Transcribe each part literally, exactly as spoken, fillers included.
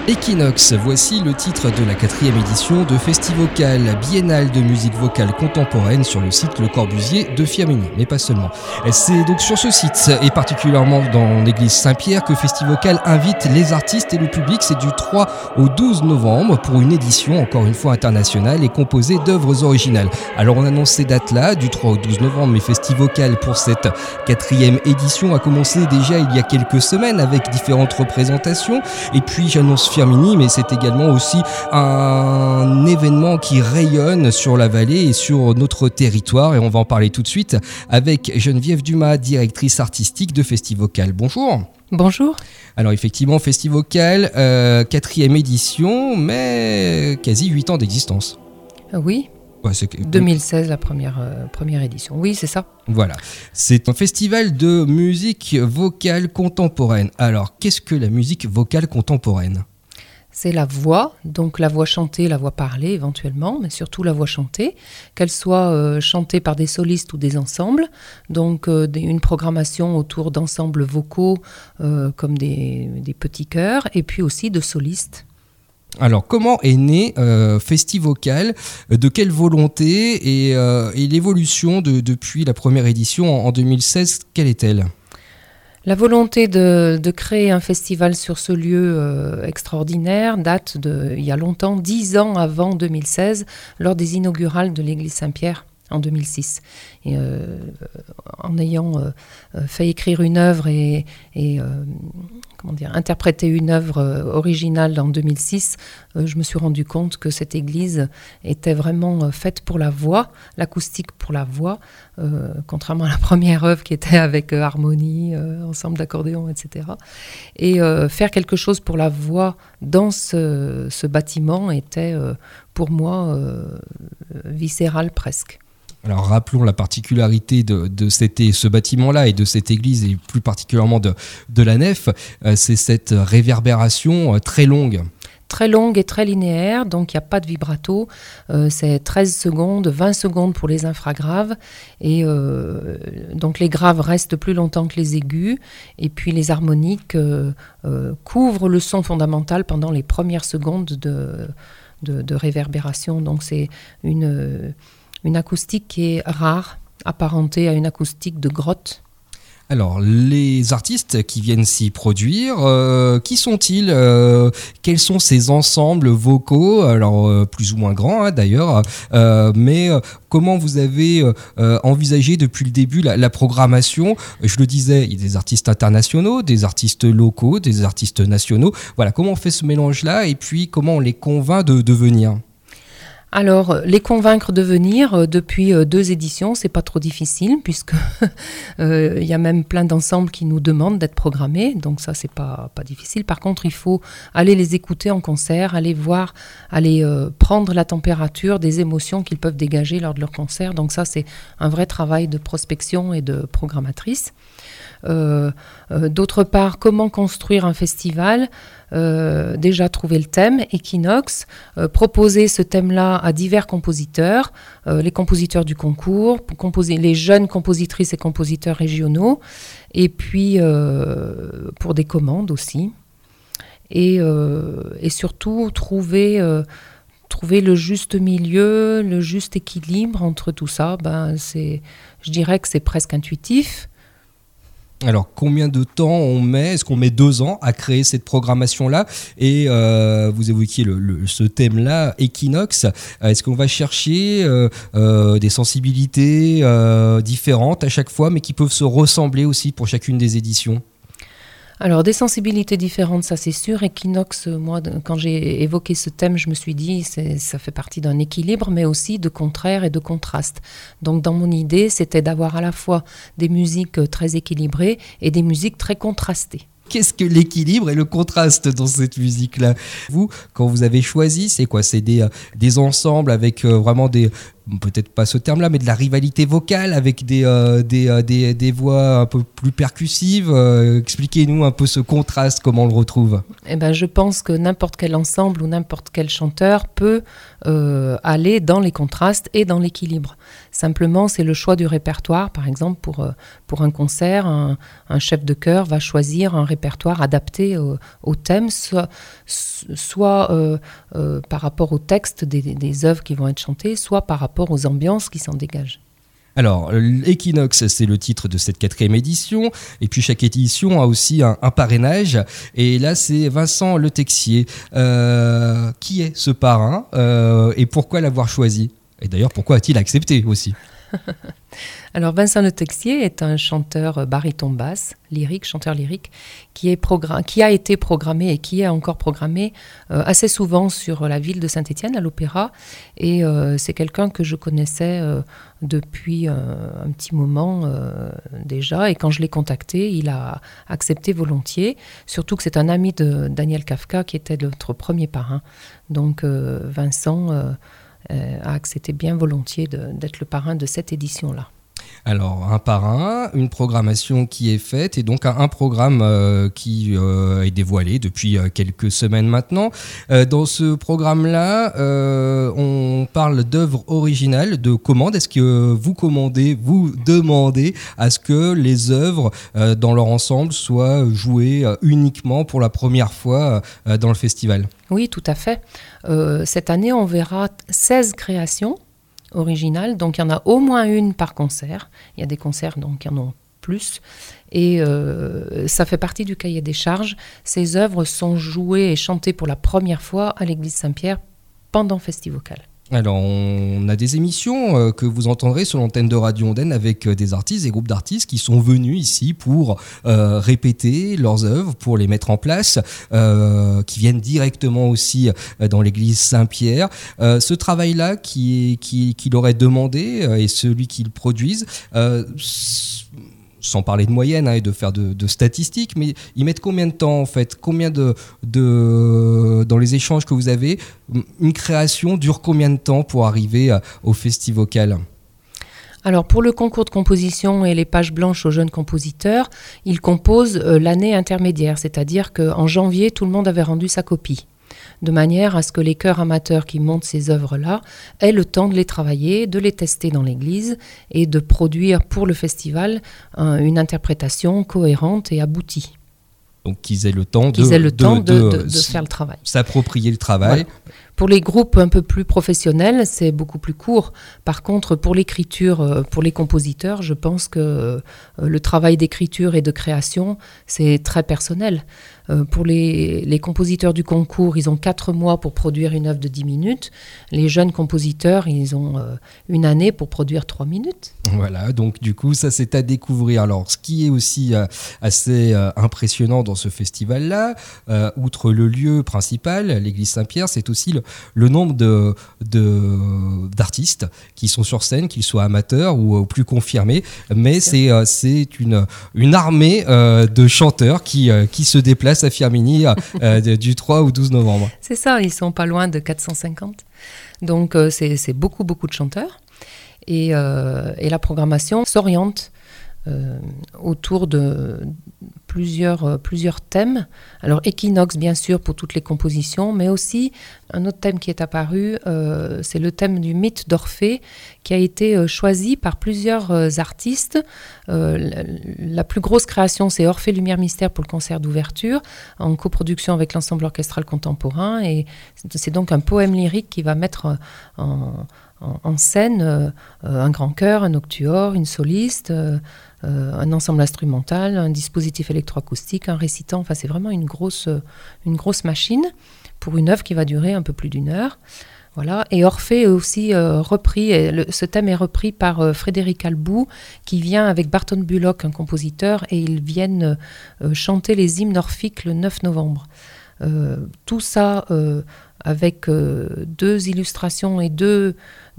Equinox, voici le titre de la quatrième édition de Festivocal, biennale de musique vocale contemporaine sur le site Le Corbusier de Firminy, mais pas seulement. C'est donc sur ce site, et particulièrement dans l'église Saint-Pierre, que Festivocal invite les artistes et le public. C'est du trois au douze novembre pour une édition, encore une fois internationale, et composée d'œuvres originales. Alors on annonce ces dates-là, du trois au douze novembre, mais Festivocal pour cette quatrième édition a commencé déjà il y a quelques semaines avec différentes représentations. Et puis j'annonce Firminy, mais c'est également aussi un événement qui rayonne sur la vallée et sur notre territoire, et on va en parler tout de suite avec Geneviève Dumas, directrice artistique de Festivocal. Bonjour. Bonjour. Alors effectivement, Festivocal, euh, quatrième édition, mais quasi huit ans d'existence. Oui. Ouais, c'est... deux mille seize, la première, euh, première édition. Oui, c'est ça. Voilà. C'est un festival de musique vocale contemporaine. Alors, qu'est-ce que la musique vocale contemporaine ? C'est la voix, donc la voix chantée, la voix parlée éventuellement, mais surtout la voix chantée, qu'elle soit euh, chantée par des solistes ou des ensembles, donc euh, des, une programmation autour d'ensembles vocaux euh, comme des, des petits chœurs, et puis aussi de solistes. Alors, comment est né euh, Festivocal ? De quelle volonté et, euh, et l'évolution de, depuis la première édition en, en deux mille seize, quelle est-elle ? La volonté de, de créer un festival sur ce lieu euh, extraordinaire date de, il y a longtemps, dix ans avant deux mille seize, lors des inaugurales de l'église Saint-Pierre en deux mille six. Et, euh, en ayant euh, fait écrire une œuvre et, et euh, comment dire, interpréter une œuvre euh, originale en deux mille six, euh, je me suis rendu compte que cette église était vraiment euh, faite pour la voix, l'acoustique pour la voix, euh, contrairement à la première œuvre qui était avec euh, harmonie, euh, ensemble d'accordéons, et cetera. Et euh, faire quelque chose pour la voix dans ce, ce bâtiment était euh, pour moi euh, viscéral presque. Alors rappelons la particularité de, de cette, ce bâtiment-là et de cette église, et plus particulièrement de, de la nef, euh, c'est cette réverbération euh, très longue. Très longue et très linéaire, donc il n'y a pas de vibrato, euh, c'est treize secondes, vingt secondes pour les infragraves, et euh, donc les graves restent plus longtemps que les aigus, et puis les harmoniques euh, euh, couvrent le son fondamental pendant les premières secondes de, de, de réverbération, donc c'est une... Une acoustique qui est rare, apparentée à une acoustique de grotte. Alors, les artistes qui viennent s'y produire, euh, qui sont-ils ? euh, Quels sont ces ensembles vocaux ? Alors, euh, plus ou moins grands hein, d'ailleurs, euh, mais euh, comment vous avez euh, envisagé depuis le début la, la programmation ? Je le disais, il y a des artistes internationaux, des artistes locaux, des artistes nationaux. Voilà, comment on fait ce mélange-là et puis comment on les convainc de, de venir ? Alors, les convaincre de venir, euh, depuis euh, deux éditions, c'est pas trop difficile, puisque euh, il y a même plein d'ensembles qui nous demandent d'être programmés, donc ça, c'est pas, pas difficile. Par contre, il faut aller les écouter en concert, aller voir, aller euh, prendre la température des émotions qu'ils peuvent dégager lors de leur concert. Donc ça, c'est un vrai travail de prospection et de programmatrice. Euh, euh, d'autre part, comment construire un festival ? euh, Déjà trouver le thème, Equinox, euh, proposer ce thème-là à divers compositeurs, euh, les compositeurs du concours, pour composer, les jeunes compositrices et compositeurs régionaux, et puis euh, pour des commandes aussi, et, euh, et surtout trouver... Euh, Trouver le juste milieu, le juste équilibre entre tout ça, ben c'est, je dirais que c'est presque intuitif. Alors, combien de temps on met ? Est-ce qu'on met deux ans à créer cette programmation-là ? Et euh, vous évoquiez le, le, ce thème-là, Equinox. Est-ce qu'on va chercher euh, euh, des sensibilités euh, différentes à chaque fois, mais qui peuvent se ressembler aussi pour chacune des éditions ? Alors, des sensibilités différentes, ça c'est sûr. Equinox, moi, quand j'ai évoqué ce thème, je me suis dit, c'est, ça fait partie d'un équilibre, mais aussi de contraires et de contrastes. Donc, dans mon idée, c'était d'avoir à la fois des musiques très équilibrées et des musiques très contrastées. Qu'est-ce que l'équilibre et le contraste dans cette musique-là ? Vous, quand vous avez choisi, c'est quoi ? C'est des, des ensembles avec vraiment des, peut-être pas ce terme-là, mais de la rivalité vocale avec des, euh, des, euh, des, des voix un peu plus percussives. Euh, expliquez-nous un peu ce contraste, comment on le retrouve. Eh ben, je pense que n'importe quel ensemble ou n'importe quel chanteur peut euh, aller dans les contrastes et dans l'équilibre. Simplement, c'est le choix du répertoire. Par exemple, pour, euh, pour un concert, un, un chef de chœur va choisir un répertoire adapté au, au thème, soit, soit euh, euh, par rapport au texte des, des œuvres qui vont être chantées, soit par rapport aux ambiances qui s'en dégagent. Alors, l'Equinox, c'est le titre de cette quatrième édition. Et puis, chaque édition a aussi un, un parrainage. Et là, c'est Vincent Le Texier. Euh, qui est ce parrain euh, et pourquoi l'avoir choisi ? Et d'ailleurs, pourquoi a-t-il accepté aussi ? Alors Vincent Le Texier est un chanteur baryton basse, lyrique, chanteur lyrique, qui, est progra- qui a été programmé et qui est encore programmé euh, assez souvent sur la ville de Saint-Étienne, à l'Opéra. Et euh, c'est quelqu'un que je connaissais euh, depuis euh, un petit moment euh, déjà. Et quand je l'ai contacté, il a accepté volontiers. Surtout que c'est un ami de Daniel Kafka qui était notre premier parrain. Donc euh, Vincent... Euh, Euh, a accepté bien volontiers de, d'être le parrain de cette édition-là. Alors, un parrain, une programmation qui est faite et donc un, un programme euh, qui euh, est dévoilé depuis euh, quelques semaines maintenant. Euh, dans ce programme-là, euh, on parle d'œuvres originales, de commandes. Est-ce que vous commandez, vous demandez à ce que les œuvres euh, dans leur ensemble soient jouées euh, uniquement pour la première fois euh, dans le festival ? Oui, tout à fait. Euh, cette année, on verra seize créations originales. Donc, il y en a au moins une par concert. Il y a des concerts, donc il y en a plus. Et euh, ça fait partie du cahier des charges. Ces œuvres sont jouées et chantées pour la première fois à l'église Saint-Pierre pendant Festivocal. Alors, on a des émissions euh, que vous entendrez sur l'antenne de Radio Ondaine avec euh, des artistes, des groupes d'artistes qui sont venus ici pour euh, répéter leurs œuvres, pour les mettre en place, euh, qui viennent directement aussi euh, dans l'église Saint-Pierre. Euh, ce travail-là qui, qui, qui leur est demandé euh, et celui qu'ils produisent, euh, sans parler de moyenne hein, et de faire de, de statistiques, mais ils mettent combien de temps en fait ? Combien de, de dans les échanges que vous avez, une création dure combien de temps pour arriver au Festivocal ? Alors pour le concours de composition et les pages blanches aux jeunes compositeurs, ils composent euh, l'année intermédiaire, c'est-à-dire qu'en janvier, tout le monde avait rendu sa copie, de manière à ce que les chœurs amateurs qui montent ces œuvres-là aient le temps de les travailler, de les tester dans l'église et de produire pour le festival euh, une interprétation cohérente et aboutie. Donc qu'ils aient le temps, qu'ils de, aient le temps de, de, de, de, de s- faire le travail. s'approprier le travail. Voilà. Pour les groupes un peu plus professionnels, c'est beaucoup plus court. Par contre, pour l'écriture, pour les compositeurs, je pense que le travail d'écriture et de création, c'est très personnel. Pour les, les compositeurs du concours, ils ont quatre mois pour produire une œuvre de dix minutes. Les jeunes compositeurs, ils ont une année pour produire trois minutes. Voilà, donc du coup, ça c'est à découvrir. Alors, ce qui est aussi euh, assez euh, impressionnant dans ce festival-là, euh, outre le lieu principal, l'église Saint-Pierre, c'est aussi le, le nombre de, de, d'artistes qui sont sur scène, qu'ils soient amateurs ou, ou plus confirmés. Mais c'est, euh, c'est une, une armée euh, de chanteurs qui, euh, qui se déplacent à Firminy euh, du trois au douze novembre. C'est ça, ils sont pas loin de quatre cent cinquante. Donc, euh, c'est, c'est beaucoup, beaucoup de chanteurs. Et, euh, et la programmation s'oriente euh, autour de plusieurs, euh, plusieurs thèmes. Alors Equinox, bien sûr, pour toutes les compositions, mais aussi un autre thème qui est apparu, euh, c'est le thème du mythe d'Orphée, qui a été euh, choisi par plusieurs euh, artistes. Euh, la, la plus grosse création, c'est Orphée Lumière Mystère pour le concert d'ouverture, en coproduction avec l'ensemble orchestral contemporain. Et c'est, c'est donc un poème lyrique qui va mettre en... en scène euh, un grand chœur, un octuor, une soliste, euh, euh, un ensemble instrumental, un dispositif électroacoustique, un récitant. Enfin, c'est vraiment une grosse, une grosse machine pour une œuvre qui va durer un peu plus d'une heure. Voilà. Et Orphée est aussi euh, repris, et le, ce thème est repris par euh, Frédéric Albou, qui vient avec Barton Bullock, un compositeur, et ils viennent euh, chanter les hymnes orphiques le neuf novembre. Euh, tout ça... Euh, avec euh, deux illustrations et deux,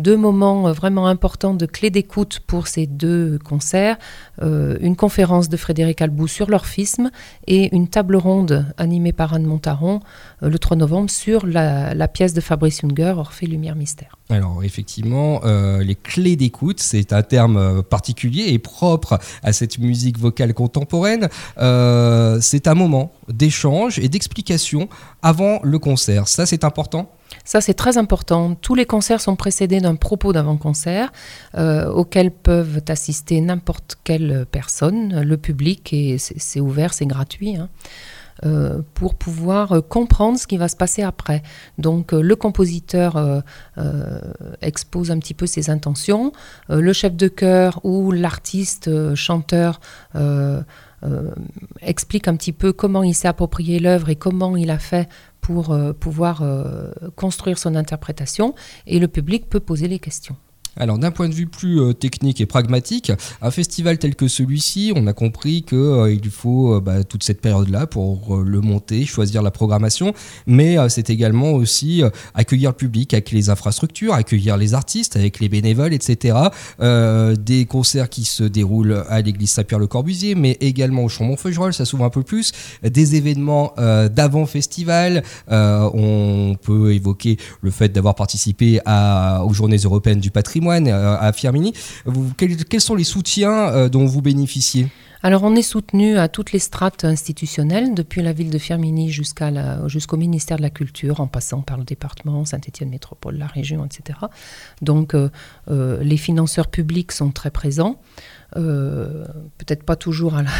deux moments vraiment importants de clé d'écoute pour ces deux concerts. Euh, une conférence de Frédéric Albou sur l'orphisme et une table ronde animée par Anne Montaron euh, le trois novembre sur la, la pièce de Fabrice Junger, Orphée, Lumière, Mystère. Alors effectivement, euh, les clés d'écoute, c'est un terme particulier et propre à cette musique vocale contemporaine. Euh, c'est un moment d'échange et d'explication avant le concert. Ça, c'est important ? Ça, c'est très important. Tous les concerts sont précédés d'un propos d'avant-concert euh, auquel peuvent assister n'importe quelle personne, le public, et c'est, c'est ouvert, c'est gratuit, hein, euh, pour pouvoir euh, comprendre ce qui va se passer après. Donc, euh, le compositeur euh, euh, expose un petit peu ses intentions, euh, le chef de chœur ou l'artiste euh, chanteur euh, euh, explique un petit peu comment il s'est approprié l'œuvre et comment il a fait pour euh, pouvoir euh, construire son interprétation, et le public peut poser les questions. Alors d'un point de vue plus euh, technique et pragmatique, un festival tel que celui-ci, on a compris qu'il euh, faut euh, bah, toute cette période-là pour euh, le monter, choisir la programmation, mais euh, c'est également aussi euh, accueillir le public avec les infrastructures, accueillir les artistes avec les bénévoles, et cetera. Euh, des concerts qui se déroulent à l'église Saint-Pierre-le-Corbusier, mais également au Chambon-Feugerolles, ça s'ouvre un peu plus, des événements euh, d'avant-festival, euh, on peut évoquer le fait d'avoir participé à, aux Journées européennes du patrimoine à Firminy. Vous, quels, quels sont les soutiens euh, dont vous bénéficiez ? Alors, on est soutenu à toutes les strates institutionnelles, depuis la ville de Firminy jusqu'à la, jusqu'au ministère de la Culture, en passant par le département, Saint-Étienne Métropole, la région, et cetera. Donc, euh, euh, les financeurs publics sont très présents. Euh, peut-être pas toujours à la,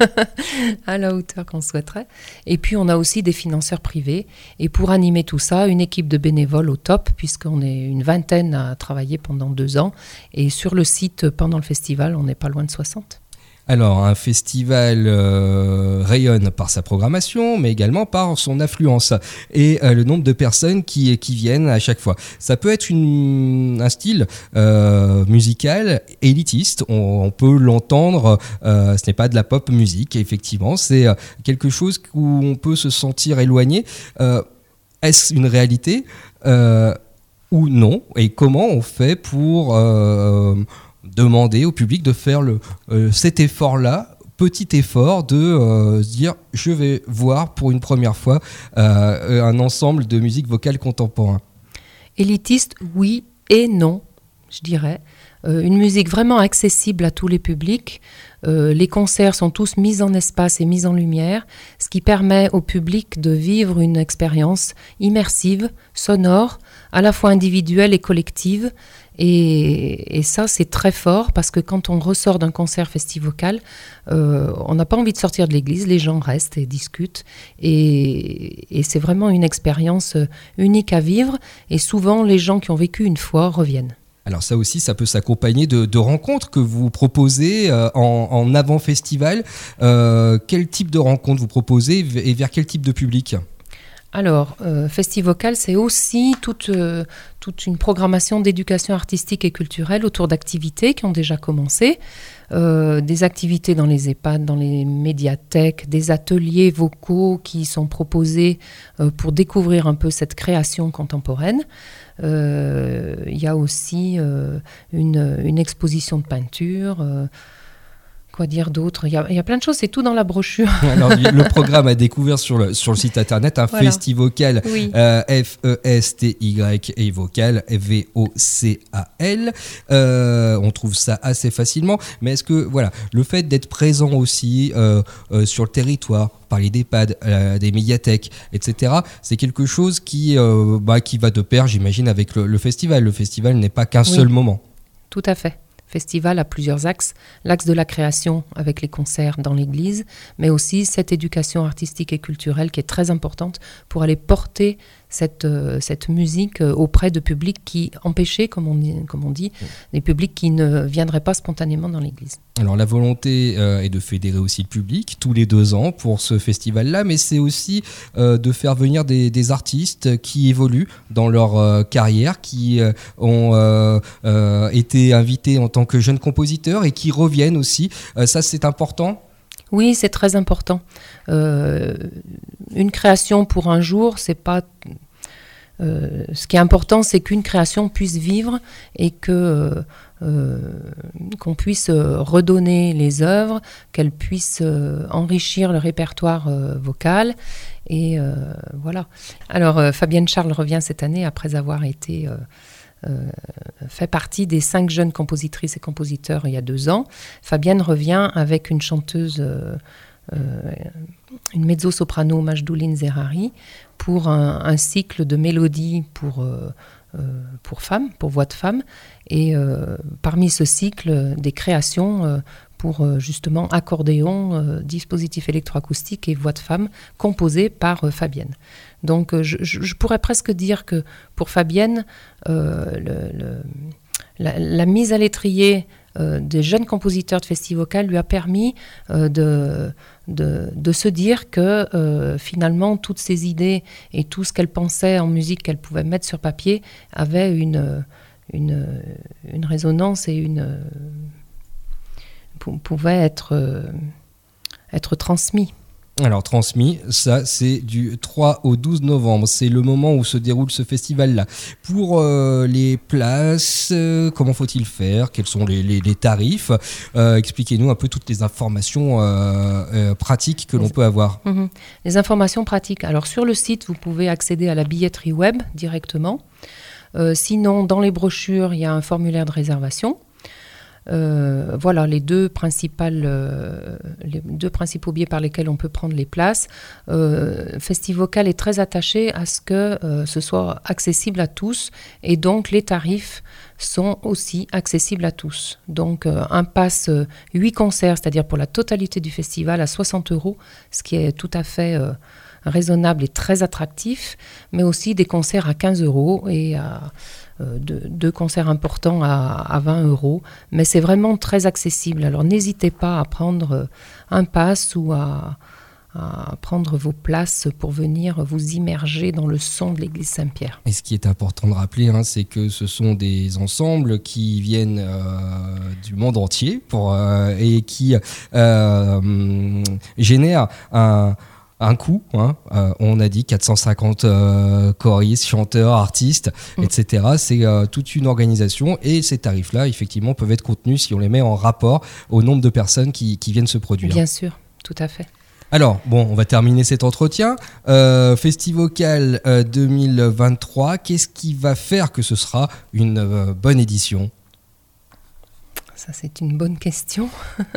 à la hauteur qu'on souhaiterait. Et puis, on a aussi des financeurs privés. Et pour animer tout ça, une équipe de bénévoles au top, puisqu'on est une vingtaine à travailler pendant deux ans. Et sur le site, pendant le festival, on n'est pas loin de soixante. Alors, un festival euh, rayonne par sa programmation, mais également par son affluence et euh, le nombre de personnes qui, qui viennent à chaque fois. Ça peut être une, un style euh, musical élitiste, on, on peut l'entendre, euh, ce n'est pas de la pop musique, effectivement, c'est euh, quelque chose où on peut se sentir éloigné. Euh, est-ce une réalité euh, ou non ? Et comment on fait pour... Euh, demander au public de faire le, euh, cet effort-là, petit effort de euh, se dire je vais voir pour une première fois euh, un ensemble de musique vocale contemporain. Élitiste, oui et non, je dirais. Euh, une musique vraiment accessible à tous les publics. Euh, les concerts sont tous mis en espace et mis en lumière, ce qui permet au public de vivre une expérience immersive, sonore, à la fois individuelle et collective. Et, et ça, c'est très fort parce que quand on ressort d'un concert festivocal, euh, on n'a pas envie de sortir de l'église, les gens restent et discutent. Et, et c'est vraiment une expérience unique à vivre. Et souvent, les gens qui ont vécu une fois reviennent. Alors ça aussi, ça peut s'accompagner de, de rencontres que vous proposez euh, en, en avant-festival. Euh, quel type de rencontres vous proposez et vers quel type de public ? Alors, euh, Festivocal, c'est aussi toute, euh, toute une programmation d'éducation artistique et culturelle autour d'activités qui ont déjà commencé. Euh, des activités dans les EHPAD, dans les médiathèques, des ateliers vocaux qui sont proposés euh, pour découvrir un peu cette création contemporaine. Euh, il y a aussi euh, une, une exposition de peinture. Euh, Quoi dire d'autre ? Il y, a, il y a plein de choses, c'est tout dans la brochure. Alors, le programme à découvrir sur le, sur le site internet, un voilà. Festivocal, oui. euh, F E S T Y et vocal, V O C A L. Euh, on trouve ça assez facilement. Mais est-ce que, voilà, le fait d'être présent aussi euh, euh, sur le territoire, parler d'EHPAD, euh, des médiathèques, et cetera, c'est quelque chose qui, euh, bah, qui va de pair, j'imagine, avec le, le festival. Le festival n'est pas qu'un oui. seul moment. Tout à fait. Festival a plusieurs axes, l'axe de la création avec les concerts dans l'église, mais aussi cette éducation artistique et culturelle qui est très importante pour aller porter cette, euh, cette musique auprès de publics qui empêchaient, comme on dit, comme on dit oui. des publics qui ne viendraient pas spontanément dans l'église. Alors la volonté euh, est de fédérer aussi le public tous les deux ans pour ce festival-là, mais c'est aussi euh, de faire venir des, des artistes qui évoluent dans leur euh, carrière, qui euh, ont euh, euh, été invités en tant que jeunes compositeurs et qui reviennent aussi. Euh, ça, c'est important ? Oui, c'est très important. Euh, une création pour un jour, c'est pas... euh, ce qui est important, c'est qu'une création puisse vivre et que euh, euh, qu'on puisse redonner les œuvres, qu'elles puissent euh, enrichir le répertoire euh, vocal. Et euh, voilà. Alors, euh, Fabienne Charles revient cette année après avoir été euh, euh, fait partie des cinq jeunes compositrices et compositeurs il y a deux ans. Fabienne revient avec une chanteuse, euh, euh, une mezzo-soprano, Majdouline Zerari, pour un, un cycle de mélodies pour, euh, euh, pour femmes, pour voix de femmes. Et euh, parmi ce cycle, des créations euh, pour euh, justement accordéon, euh, dispositif électroacoustique et voix de femme composées par euh, Fabienne. Donc euh, je, je pourrais presque dire que pour Fabienne, euh, le, le, la, la mise à l'étrier euh, des jeunes compositeurs de Festivocal lui a permis euh, de, de, de se dire que euh, finalement toutes ces idées et tout ce qu'elle pensait en musique qu'elle pouvait mettre sur papier avait une, une, une résonance et une... pouvait être, euh, être transmis. Alors transmis, ça c'est du trois au douze novembre, c'est le moment où se déroule ce festival-là. Pour euh, les places, euh, comment faut-il faire? Quels sont les, les, les tarifs? euh, Expliquez-nous un peu toutes les informations euh, euh, pratiques que l'on peut avoir. Mmh. Les informations pratiques. Alors sur le site, vous pouvez accéder à la billetterie web directement. Euh, sinon, dans les brochures, il y a un formulaire de réservation. Euh, voilà les deux, principales, euh, les deux principaux biais par lesquels on peut prendre les places. Euh, Festivocal est très attaché à ce que euh, ce soit accessible à tous et donc les tarifs sont aussi accessibles à tous. Donc euh, un pass euh, huit concerts, c'est-à-dire pour la totalité du festival à soixante euros, ce qui est tout à fait euh, raisonnable et très attractif, mais aussi des concerts à quinze euros et à Euh, deux, deux concerts importants à, à vingt euros, mais c'est vraiment très accessible. Alors n'hésitez pas à prendre un pass ou à, à prendre vos places pour venir vous immerger dans le son de l'église Saint-Pierre. Et ce qui est important de rappeler, hein, c'est que ce sont des ensembles qui viennent euh, du monde entier pour, euh, et qui euh, génèrent un... un coût, hein, euh, on a dit quatre cent cinquante euh, choristes, chanteurs, artistes, mmh. et cetera. C'est euh, toute une organisation et ces tarifs-là, effectivement, peuvent être contenus si on les met en rapport au nombre de personnes qui, qui viennent se produire. Bien sûr, tout à fait. Alors, bon, on va terminer cet entretien. Euh, Festivocal euh, deux mille vingt-trois, qu'est-ce qui va faire que ce sera une euh, bonne édition? Ça, c'est une bonne question.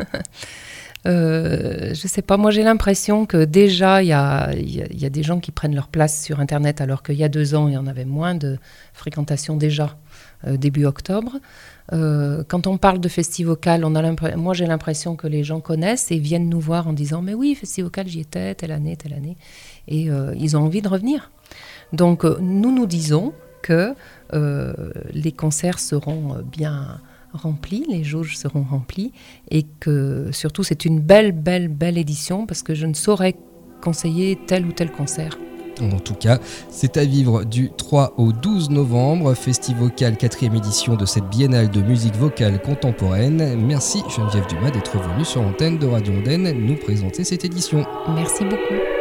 Euh, je sais pas, moi j'ai l'impression que déjà il y a, y, a, y a des gens qui prennent leur place sur Internet alors qu'il y a deux ans il y en avait moins de fréquentation déjà, euh, début octobre. Euh, quand on parle de Festivocal, on a moi j'ai l'impression que les gens connaissent et viennent nous voir en disant mais oui Festivocal j'y étais telle année, telle année et euh, ils ont envie de revenir. Donc euh, nous nous disons que euh, les concerts seront bien remplis, les jauges seront remplies et que surtout c'est une belle, belle, belle édition parce que je ne saurais conseiller tel ou tel concert. En tout cas, c'est à vivre du trois au douze novembre, Festivocal, quatrième édition de cette biennale de musique vocale contemporaine. Merci Geneviève Dumas d'être venue sur l'antenne de Radio Ondaine nous présenter cette édition. Merci beaucoup.